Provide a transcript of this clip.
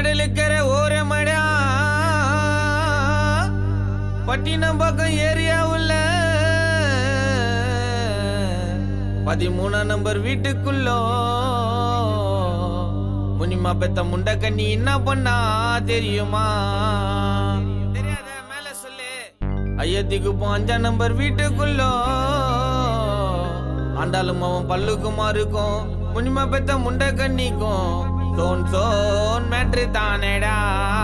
கடலுக்கர ஓரமடா பட்டினம் பக்கம் ஏரியா உள்ள 13 நம்பர் வீட்டுக்குள்ள முனிமா பெத்த முண்ட கண்ணி என்ன பண்ணா தெரியுமா? தெரியாத மேல சொல்லு. ஐயத்திக்கு 5 நம்பர் வீட்டுக்குள்ள ஆண்டாலும் அவன் பல்லுக்குமா இருக்கும் முனிமா பெத்த முண்ட கண்ணிக்கும் சோன் சோன் மேட்ரு தானேடா.